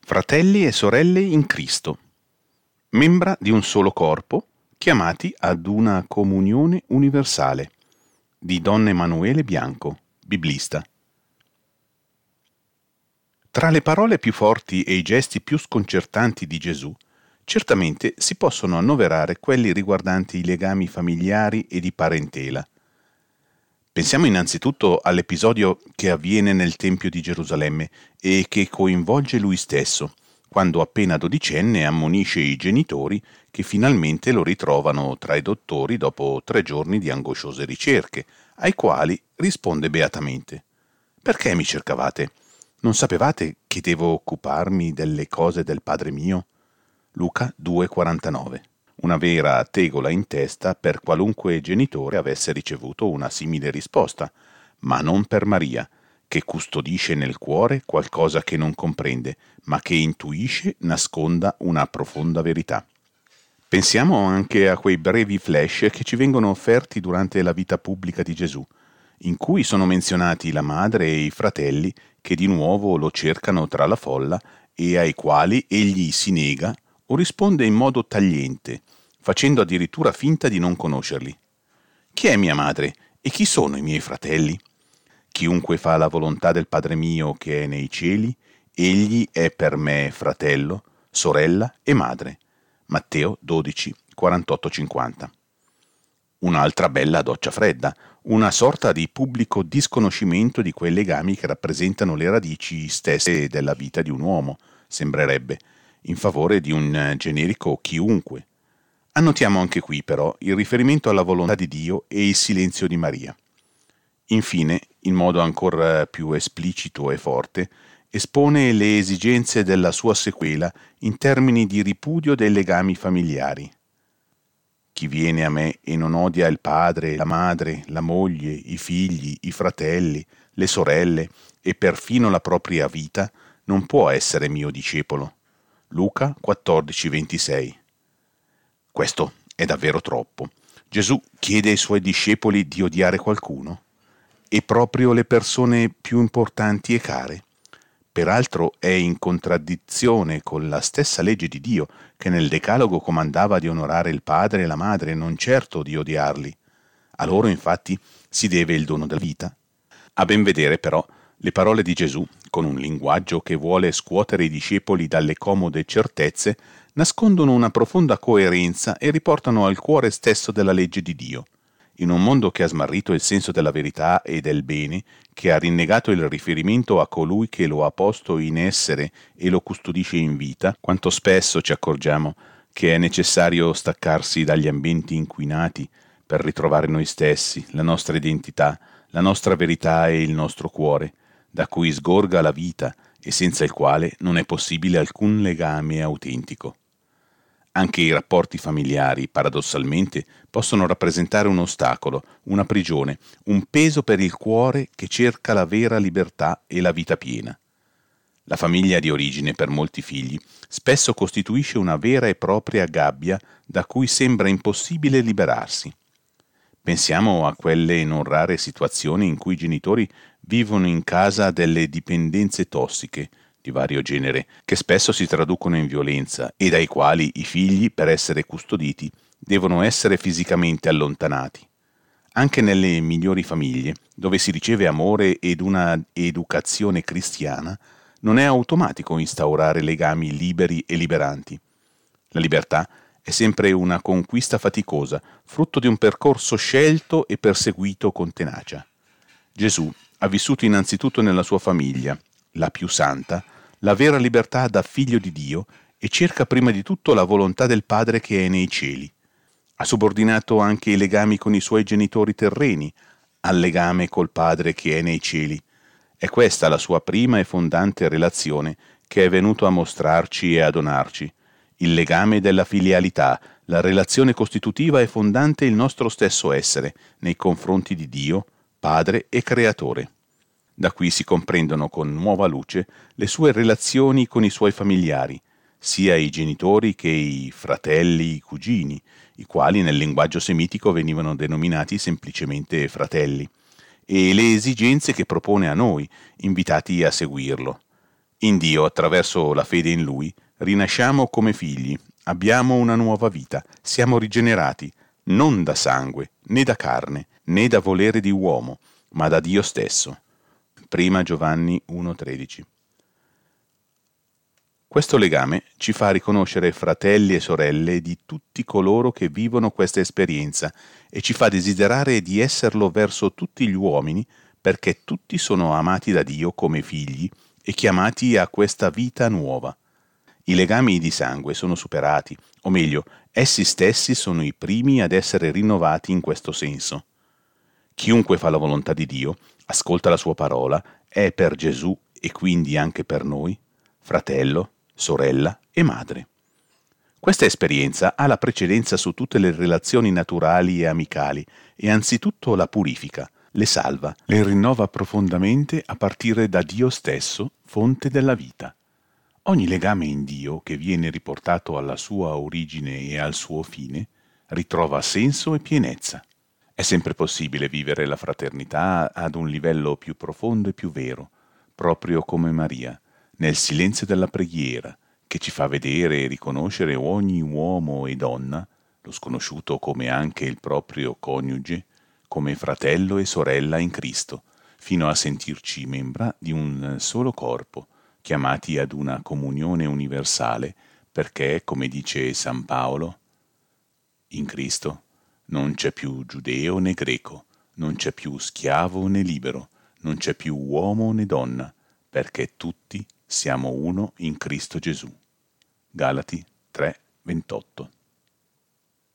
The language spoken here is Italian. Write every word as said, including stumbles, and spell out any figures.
Fratelli e sorelle in Cristo, membra di un solo corpo, chiamati ad una comunione universale, di Don Emanuele Bianco, biblista. Tra le parole più forti e i gesti più sconcertanti di Gesù, certamente si possono annoverare quelli riguardanti i legami familiari e di parentela. Pensiamo innanzitutto all'episodio che avviene nel Tempio di Gerusalemme e che coinvolge lui stesso, quando appena dodicenne ammonisce i genitori che finalmente lo ritrovano tra i dottori dopo tre giorni di angosciose ricerche, ai quali risponde beatamente: «Perché mi cercavate? Non sapevate che devo occuparmi delle cose del Padre mio?» Luca due quarantanove. Una vera tegola in testa per qualunque genitore avesse ricevuto una simile risposta, ma non per Maria, che custodisce nel cuore qualcosa che non comprende, ma che intuisce nasconda una profonda verità. Pensiamo anche a quei brevi flash che ci vengono offerti durante la vita pubblica di Gesù, in cui sono menzionati la madre e i fratelli che di nuovo lo cercano tra la folla e ai quali egli si nega o risponde in modo tagliente, facendo addirittura finta di non conoscerli. «Chi è mia madre e chi sono i miei fratelli? Chiunque fa la volontà del Padre mio che è nei cieli, egli è per me fratello, sorella e madre». Matteo dodici quarantotto cinquanta. Un'altra bella doccia fredda, una sorta di pubblico disconoscimento di quei legami che rappresentano le radici stesse della vita di un uomo, sembrerebbe, in favore di un generico chiunque. Annotiamo anche qui, però, il riferimento alla volontà di Dio e il silenzio di Maria. Infine, in modo ancora più esplicito e forte, espone le esigenze della sua sequela in termini di ripudio dei legami familiari. «Chi viene a me e non odia il padre, la madre, la moglie, i figli, i fratelli, le sorelle e perfino la propria vita, non può essere mio discepolo». Luca quattordici ventisei. Questo è davvero troppo. Gesù chiede ai suoi discepoli di odiare qualcuno? E proprio le persone più importanti e care? Peraltro è in contraddizione con la stessa legge di Dio, che nel Decalogo comandava di onorare il padre e la madre, non certo di odiarli. A loro infatti si deve il dono della vita. A ben vedere però, le parole di Gesù, con un linguaggio che vuole scuotere i discepoli dalle comode certezze, nascondono una profonda coerenza e riportano al cuore stesso della legge di Dio. In un mondo che ha smarrito il senso della verità e del bene, che ha rinnegato il riferimento a colui che lo ha posto in essere e lo custodisce in vita, quanto spesso ci accorgiamo che è necessario staccarsi dagli ambienti inquinati per ritrovare noi stessi, la nostra identità, la nostra verità e il nostro cuore, da cui sgorga la vita e senza il quale non è possibile alcun legame autentico. Anche i rapporti familiari, paradossalmente, possono rappresentare un ostacolo, una prigione, un peso per il cuore che cerca la vera libertà e la vita piena. La famiglia di origine per molti figli spesso costituisce una vera e propria gabbia da cui sembra impossibile liberarsi. Pensiamo a quelle non rare situazioni in cui i genitori vivono in casa delle dipendenze tossiche, di vario genere, che spesso si traducono in violenza e dai quali i figli, per essere custoditi, devono essere fisicamente allontanati. Anche nelle migliori famiglie, dove si riceve amore ed una educazione cristiana, non è automatico instaurare legami liberi e liberanti. La libertà è sempre una conquista faticosa, frutto di un percorso scelto e perseguito con tenacia. Gesù ha vissuto innanzitutto nella sua famiglia, la più santa, la vera libertà da figlio di Dio e cerca prima di tutto la volontà del Padre che è nei cieli. Ha subordinato anche i legami con i suoi genitori terreni al legame col Padre che è nei cieli. È questa la sua prima e fondante relazione che è venuto a mostrarci e a donarci. Il legame della filialità, la relazione costitutiva e fondante il nostro stesso essere nei confronti di Dio, Padre e Creatore. Da qui si comprendono con nuova luce le sue relazioni con i suoi familiari, sia i genitori che i fratelli, i cugini, i quali nel linguaggio semitico venivano denominati semplicemente fratelli, e le esigenze che propone a noi, invitati a seguirlo. In Dio, attraverso la fede in Lui, rinasciamo come figli, abbiamo una nuova vita, siamo rigenerati, non da sangue, né da carne, né da volere di uomo, ma da Dio stesso. Prima Giovanni uno tredici. Questo legame ci fa riconoscere fratelli e sorelle di tutti coloro che vivono questa esperienza e ci fa desiderare di esserlo verso tutti gli uomini, perché tutti sono amati da Dio come figli e chiamati a questa vita nuova. I legami di sangue sono superati, o meglio, essi stessi sono i primi ad essere rinnovati in questo senso. Chiunque fa la volontà di Dio, ascolta la sua parola, è per Gesù e quindi anche per noi, fratello, sorella e madre. Questa esperienza ha la precedenza su tutte le relazioni naturali e amicali e anzitutto la purifica, le salva, le rinnova profondamente a partire da Dio stesso, fonte della vita. Ogni legame in Dio che viene riportato alla sua origine e al suo fine ritrova senso e pienezza. È sempre possibile vivere la fraternità ad un livello più profondo e più vero, proprio come Maria, nel silenzio della preghiera, che ci fa vedere e riconoscere ogni uomo e donna, lo sconosciuto come anche il proprio coniuge, come fratello e sorella in Cristo, fino a sentirci membra di un solo corpo, chiamati ad una comunione universale, perché, come dice San Paolo, in Cristo non c'è più giudeo né greco, non c'è più schiavo né libero, non c'è più uomo né donna, perché tutti siamo uno in Cristo Gesù. Galati tre ventotto.